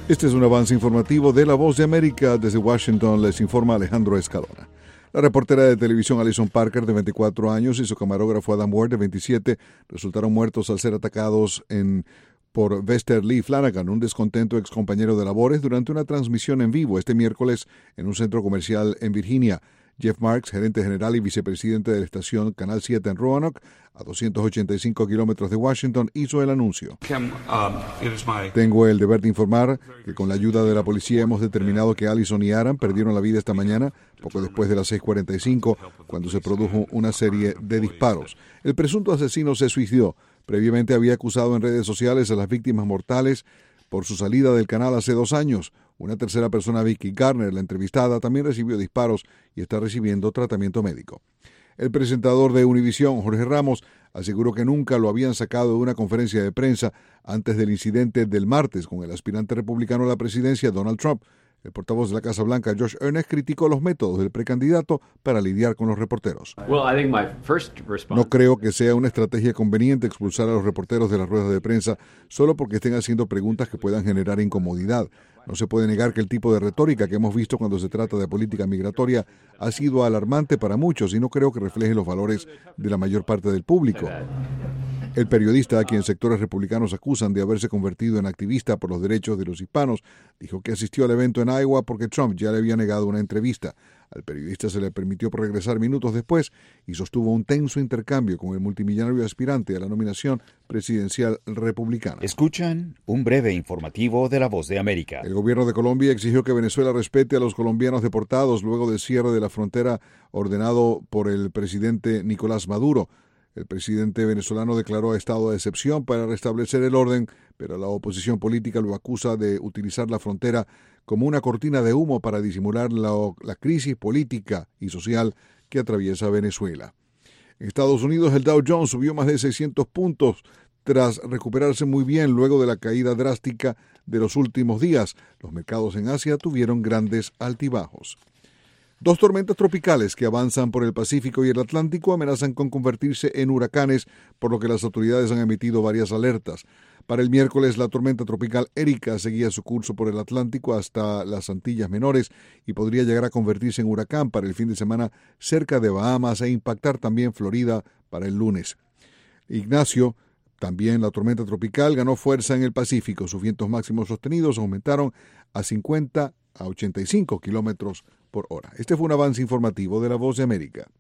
Este es un avance informativo de La Voz de América. Desde Washington les informa Alejandro Escalona. La reportera de televisión Alison Parker, de 24 años, y su camarógrafo Adam Ward, de 27, resultaron muertos al ser atacados por Vester Lee Flanagan, un descontento excompañero de labores, durante una transmisión en vivo este miércoles en un centro comercial en Virginia. Jeff Marks, gerente general y vicepresidente de la estación Canal 7 en Roanoke, a 285 kilómetros de Washington, hizo el anuncio. Tengo el deber de informar que con la ayuda de la policía hemos determinado que Allison y Aaron perdieron la vida esta mañana, poco después de las 6:45, cuando se produjo una serie de disparos. El presunto asesino se suicidó. Previamente había acusado en redes sociales a las víctimas mortales por su salida del canal hace 2 años. Una tercera persona, Vicky Garner, la entrevistada, también recibió disparos y está recibiendo tratamiento médico. El presentador de Univisión, Jorge Ramos, aseguró que nunca lo habían sacado de una conferencia de prensa antes del incidente del martes con el aspirante republicano a la presidencia, Donald Trump. El portavoz de la Casa Blanca, Josh Earnest, criticó los métodos del precandidato para lidiar con los reporteros. No creo que sea una estrategia conveniente expulsar a los reporteros de las ruedas de prensa solo porque estén haciendo preguntas que puedan generar incomodidad. No se puede negar que el tipo de retórica que hemos visto cuando se trata de política migratoria ha sido alarmante para muchos y no creo que refleje los valores de la mayor parte del público. El periodista, a quien sectores republicanos acusan de haberse convertido en activista por los derechos de los hispanos, dijo que asistió al evento en Iowa porque Trump ya le había negado una entrevista. Al periodista se le permitió regresar minutos después y sostuvo un tenso intercambio con el multimillonario aspirante a la nominación presidencial republicana. Escuchan un breve informativo de La Voz de América. El gobierno de Colombia exigió que Venezuela respete a los colombianos deportados luego del cierre de la frontera ordenado por el presidente Nicolás Maduro. El presidente venezolano declaró estado de excepción para restablecer el orden, pero la oposición política lo acusa de utilizar la frontera como una cortina de humo para disimular la crisis política y social que atraviesa Venezuela. En Estados Unidos, el Dow Jones subió más de 600 puntos tras recuperarse muy bien luego de la caída drástica de los últimos días. Los mercados en Asia tuvieron grandes altibajos. 2 tormentas tropicales que avanzan por el Pacífico y el Atlántico amenazan con convertirse en huracanes, por lo que las autoridades han emitido varias alertas. Para el miércoles, la tormenta tropical Erika seguía su curso por el Atlántico hasta las Antillas Menores y podría llegar a convertirse en huracán para el fin de semana cerca de Bahamas e impactar también Florida para el lunes. Ignacio, también la tormenta tropical, ganó fuerza en el Pacífico. Sus vientos máximos sostenidos aumentaron a 50 a 85 kilómetros por hora. Este fue un avance informativo de La Voz de América.